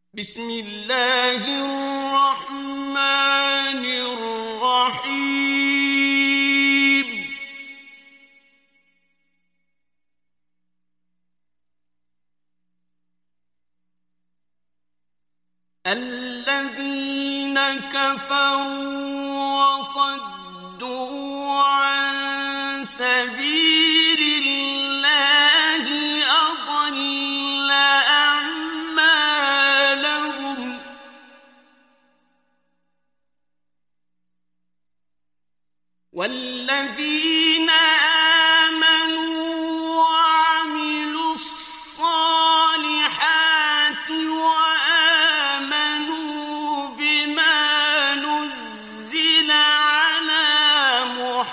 بسم الله الرحمن الرحيم. الذين كفروا وصدوا عن سبيل الله أضل أعمالهم والذين آمنوا وعملوا الصالحات وآمنوا بما نزل على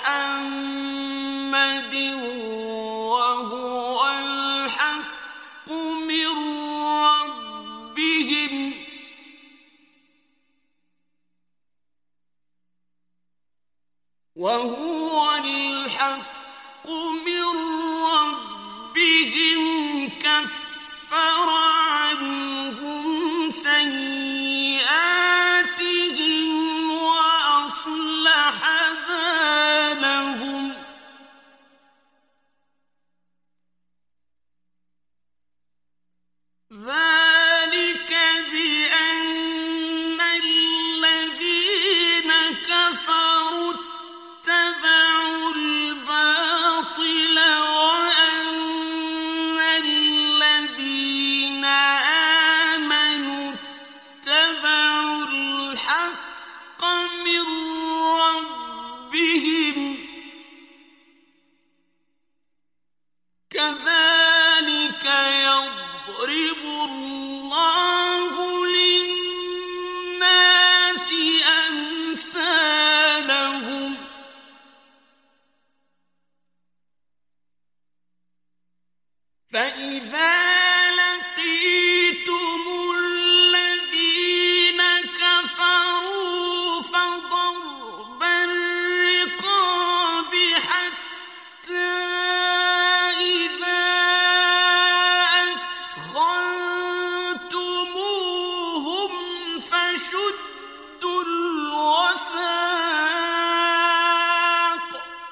محمد وهو الحق من ربهم كفر عنهم سيئاتهم وأصلح بالهم ذلك بأن الذين كفروا اتبعوا الباطل وأن الذين آمنوا اتبعوا الحق من ربهم كذلك يضرب الله للناس أمثالهم فإذا لقيتم الذين كفروا فضرب الرقاب حتى إذا أثخنتموهم فشدوا الوثاق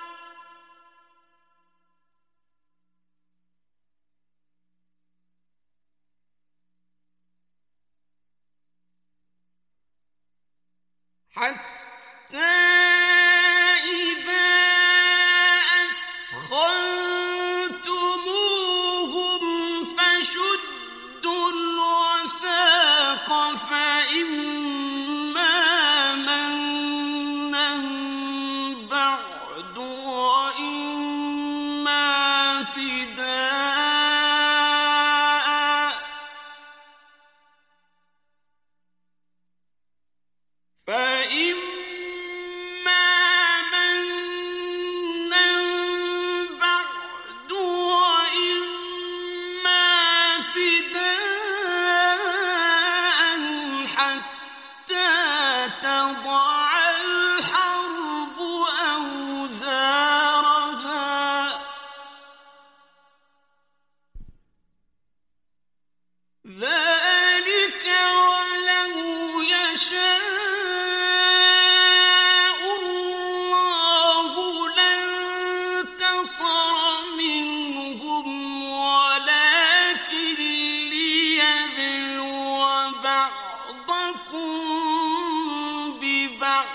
حتى إذا أثخنتموهم فشدوا الوثاق فإما منا بعد وإما فداء فإما منا بعد وإما فداء حتى تضع الحرب أوزارها ذلك ولو يشاء الله لانتصر منهم ولكن ليبلو بعضكم ببعض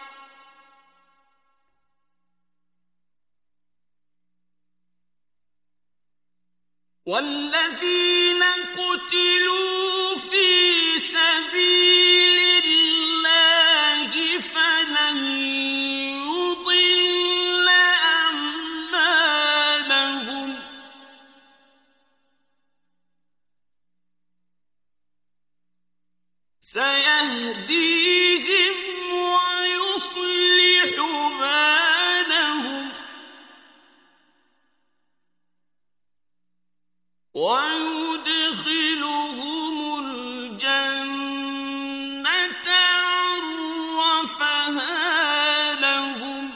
والذين قتلوا في سبيل الله فلن يضل أعمالهم سيهديهم ويصلح بالهم ويدخلهم الجنة عرفها لهم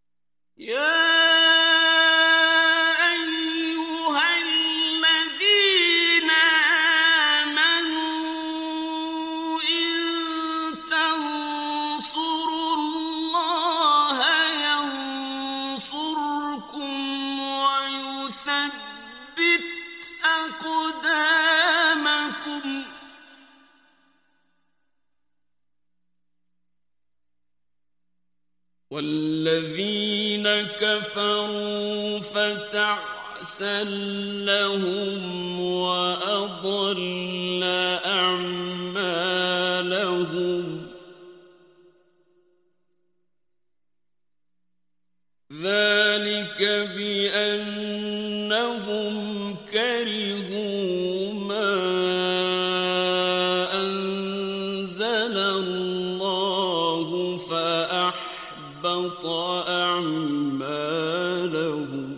يا أيها الذين والذين كفروا فتعسا لهم وأضل أعمالهم ذلك بأنهم كرهوا ما أنزل الله فأحبط أعمالهم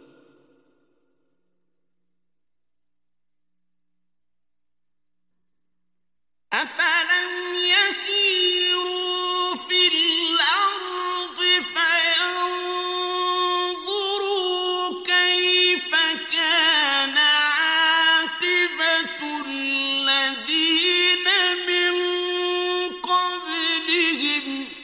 أفلم يسيروا في الأرض فينظروا كيف كان عاقبة الذين من قبلهم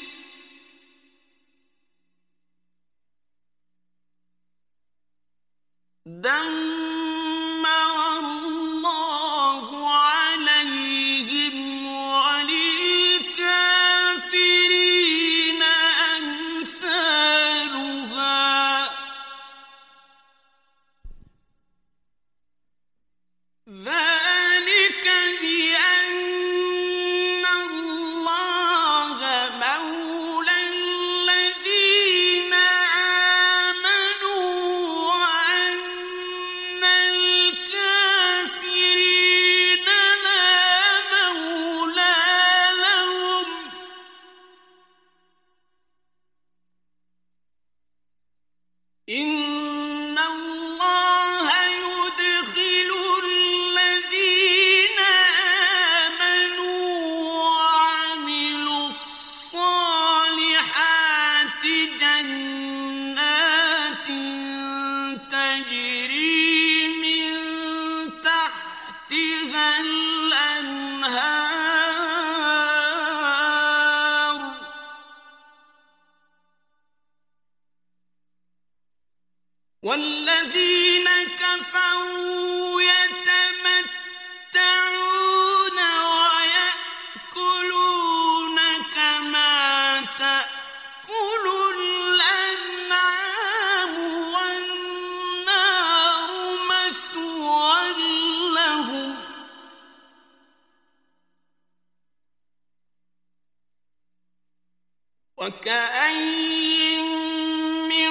دمر الله عليهم وللكافرين أمثالها ذلك بأن الله مولى الذين آمنوا وأن الكافرين لا مولى لهم إن الله يدخل الذين آمنوا وعملوا الصالحات جنات تجري من تحتها الأنهار والذين كفروا يتمتعون ويأكلون كما تأكل الأنعام والنار مثوى لهم وكأين من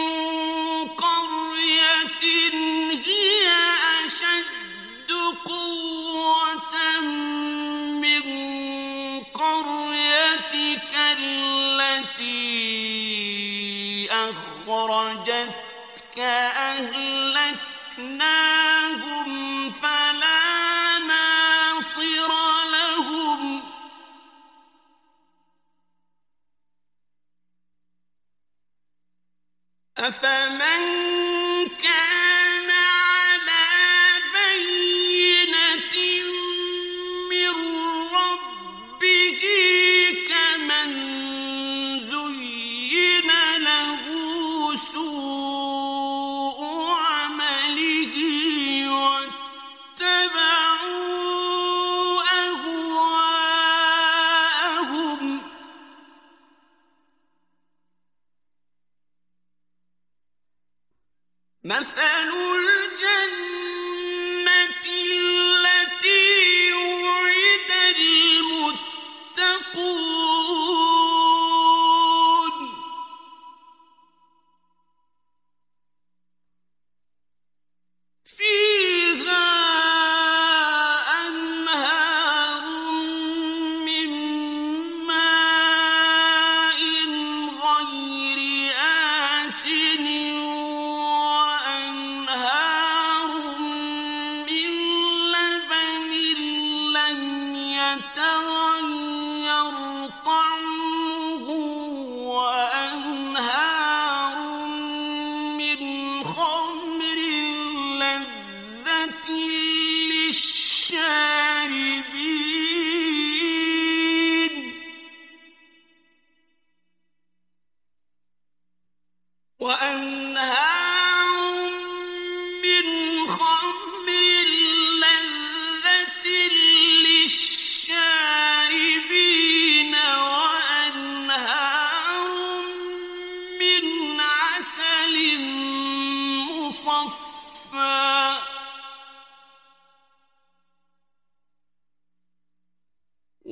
قرية هي أشد قوة من قريتك التي أخرجتك أهلكناهم فلا ناصر لهم أفمن كان على بينة من ربه كمن زين له سوء عمله واتبعوا أهواءهم مثل الجنة التي وعد المتقون فيها أنهار من ماء غير آسن وأنهار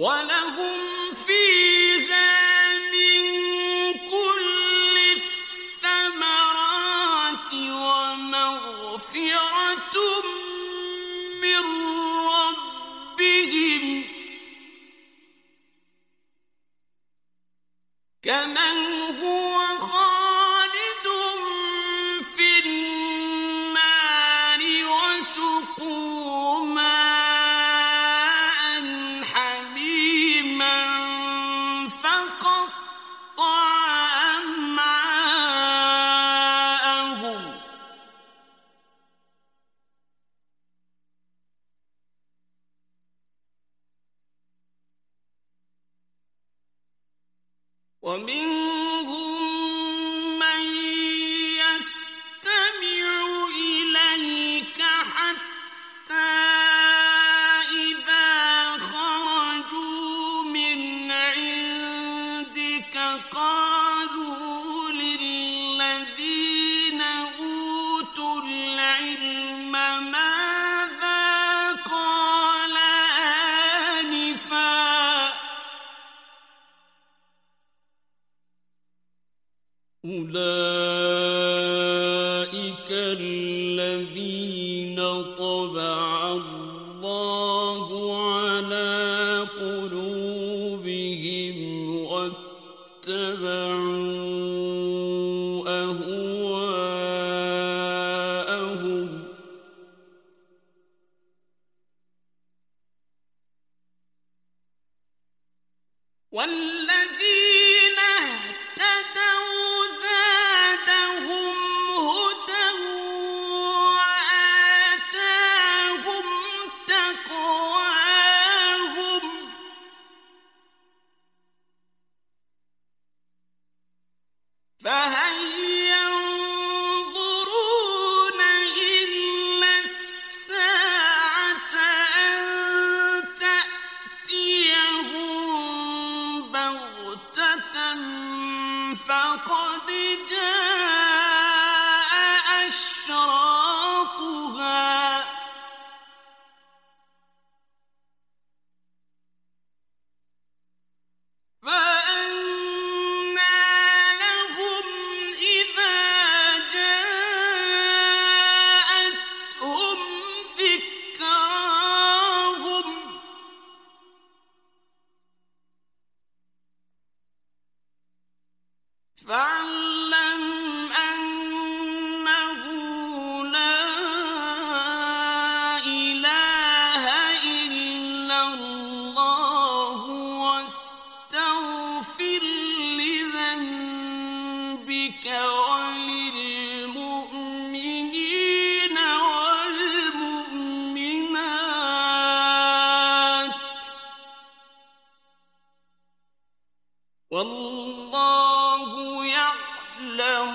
وَلَهُمْ فِيهَا مِن كُلِّ الثَّمَرَاتِ وَمَغْفِرَةٌ مِّن رَّبِّهِمْ كَمَنْ هُوَ خَالِدٌ فِي النَّارِ وَسُقُوا مَاءً حَمِيمًا فَقَطَّعَ أَمْعَاءَهُمْ وَمِنْهُم مَّن يَسْتَمِعُ إِلَيْكَ حَتَّىٰ إِذَا خَرَجُوا مِنْ عِندِكَ قَالُوا لِلَّذِينَ أُوتُوا الْعِلْمَ مَاذَا قَالَ آنِفًا ۚ أُولَٰئِكَ الَّذِينَ طَبَعَ اللَّهُ عَلَىٰ قُلُوبِهِمْ وَاتَّبَعُوا أَهْوَاءَهُمْ ۚ وَالَّذِينَ اهْتَدَوْا زَادَهُمْ هُدًى وَآتَاهُمْ تَقْوَاهُمْ ۚ فَهَلْ يَنظُرُونَ إِلَّا السَّاعَةَ أَن تَأْتِيَهُم بَغْتَةً فَقَدْ جَاءَ أَشْرَاطُهَا ۚ فَأَنَّىٰ لَهُمْ إِذَا جَاءَتْهُمْ ذِكْرَاهُمْ ۚ فَاعْلَمْ أَنَّهُ لَا إِلَٰهَ إِلَّا اللَّهُ وَاسْتَغْفِرْ لِذَنبِكَ وَلِلْمُؤْمِنِينَ وَالْمُؤْمِنَاتِ ۗ وَاللَّهُ يَعْلَمُ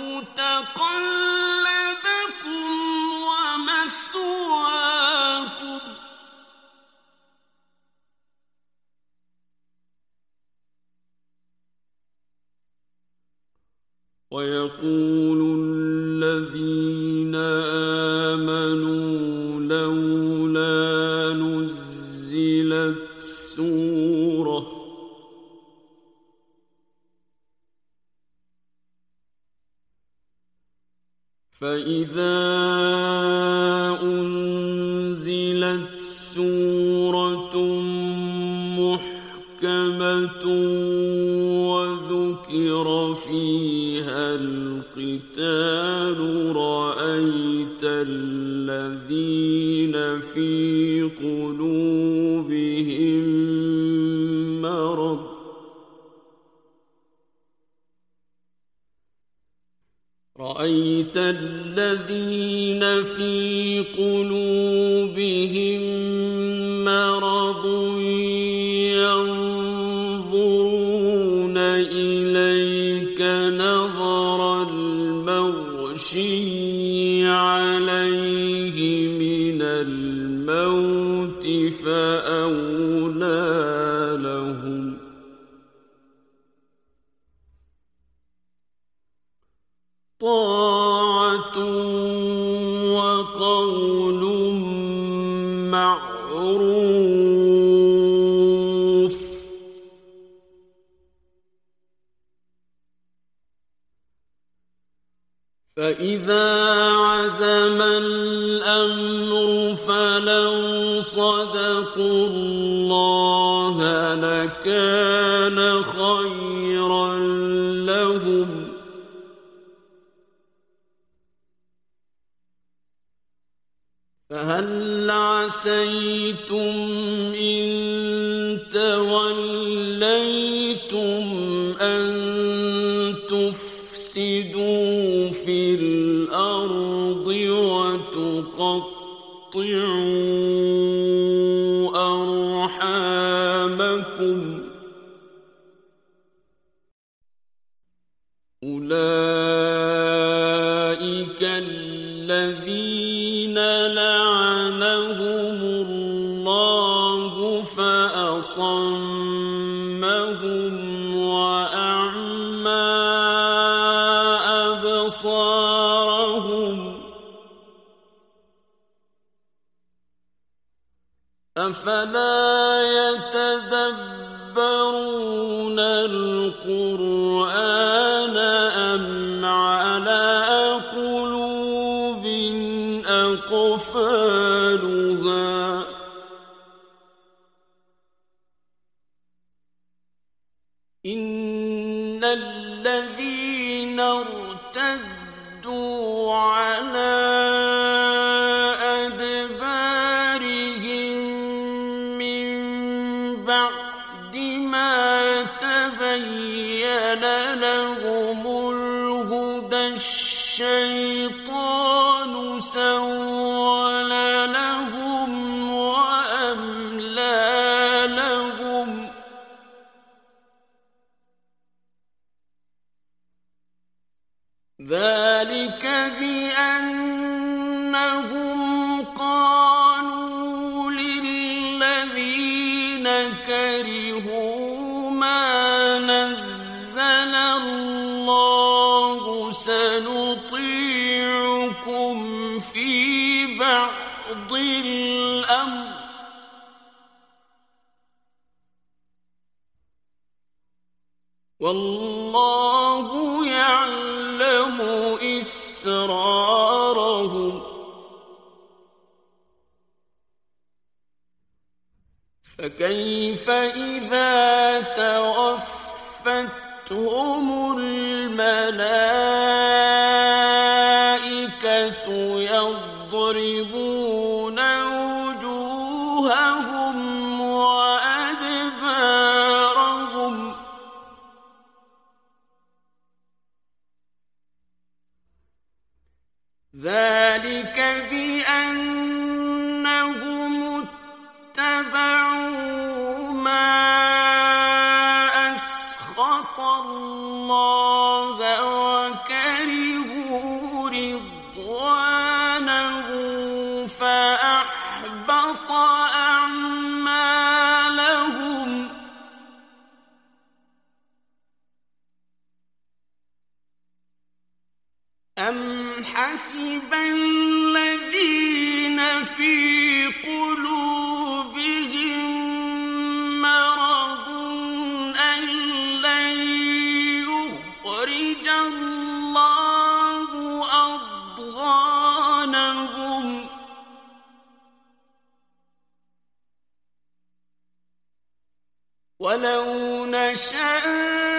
مُتَقَلَّبَكُمْ وَمَثْوَاكُمْ ۚ وَيَقُولُ الَّذِينَ آمَنُوا لَوْلَا نُزِّلَتْ سُورَةٌ ۖ فَإِذَا أُنزِلَتْ سُورَةٌ مُحْكَمَةٌ وَذُكِرَ فِيهَا الْقِتَالُ رَأَيْتَ الَّذِينَ فِي قُلُوبِهِم مَّرَضٌ ينظرون إليك نظر المغشي عليه من الموت فأولى لهم طاعة وقول معروف فإذا عزم الأمر فلو صدقوا الله لكان خيرا لهم فهل عسيتم إن توليتم أن تفسدوا في الأرض وتقطعوا أرحامكم أولئك الذين لعنهم الله فأصمهم وأعمى أبصارهم أفلا يتدبرون القرآن أم على قلوب أقفالها إن الذين ارتدوا على أدبارهم من بعد ما تبين لهم الهدى الشيطان سول لهم وأملى لهم ذلك بأنهم قالوا للذين كرهوا ما نزل الله سنطيعكم في بعض الأمر والله يعلم إسرارهم فكيف إذا توفتهم الملائكة يضربون وجوههم وأدبارهم ذلك بأنهم اتبعوا ما أسخط الله وكرهوا رضوانه فأحبط أعمالهم أم حسب الذين في قلوبهم مرض أن لن يخرج الله أضغانهم ولو نشاء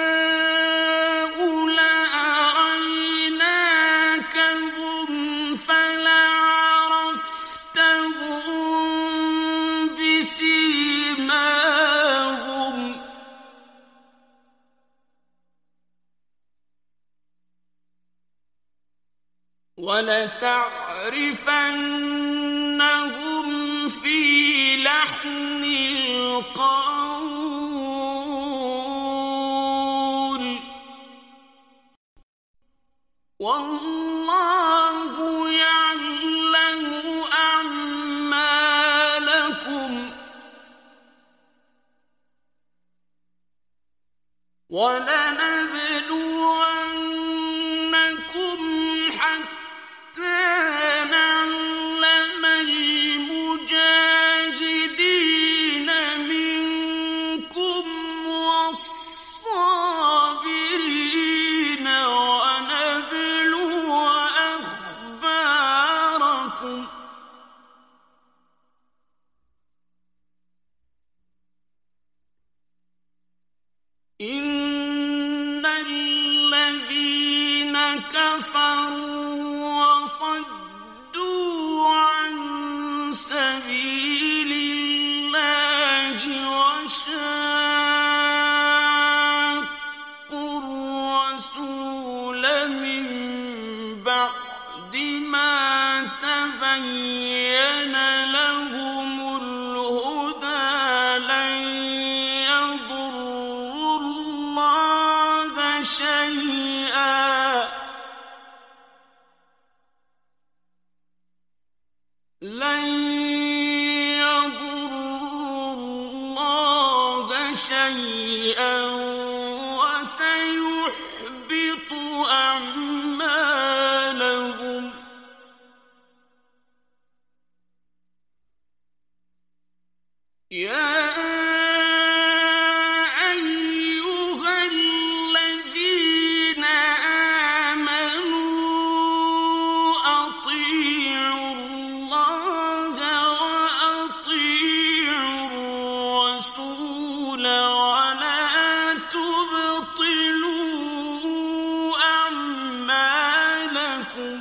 ولتعرفنهم في لحن القول والله يعلم أعمالكم ولنبلونكم حتى نعلم المجاهدين منكم والصابرين ونبلو كفروا وصدوا عن سبيل الله وشاقوا الرسول من بعد ما تبين لهم الهدى لن يضروا الله شيئا وسيحبط أعمالهم يا أيها الذين آمنوا أطيعوا الله وأطيعوا الرسول ولا تبطلوا أعمالكم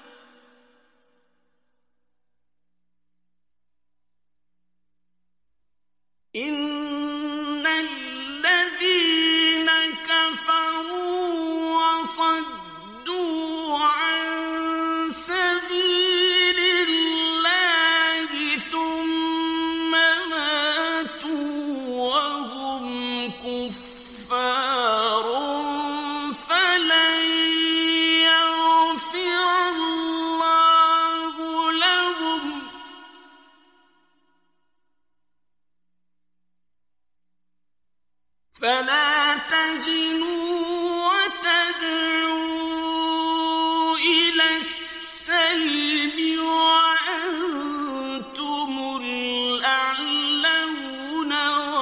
إن الذين كفروا وصدوا عن سبيل الله ثم ماتوا وهم كفار فلن يغفر الله لهم فلا تهنوا وتدعوا إلى السلم وأنتم الأعلون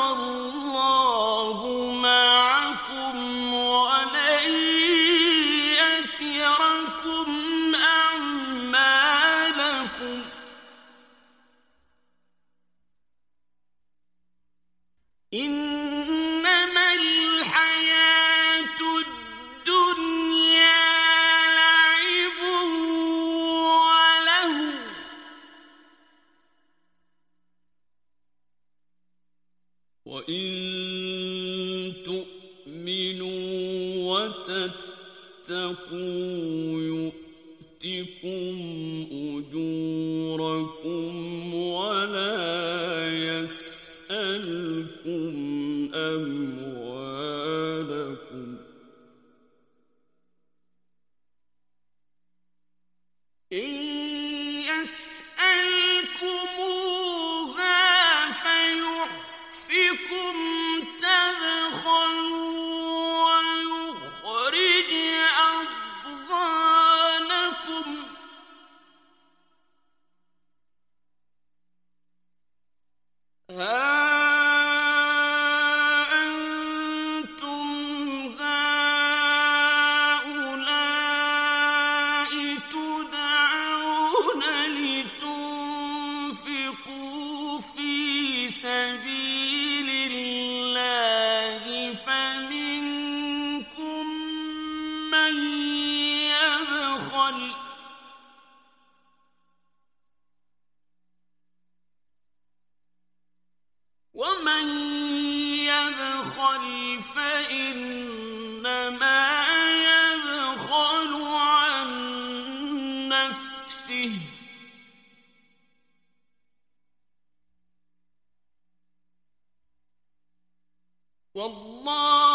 والله معكم ولن يتركم أعمالكم إنما الحياة الدنيا لعب وله وإن تؤمنوا وتتقوا يؤتكم أجوركم ولا يسألكم أموالكم إن يسألكموها فيحفكم تبخلوا ويخرج أضغانكم ها أنتم هؤلاء تدعون لتنفقوا في سبيل الله فمنكم من يبخل ومن يبخل فإنما يبخل عن نفسه والله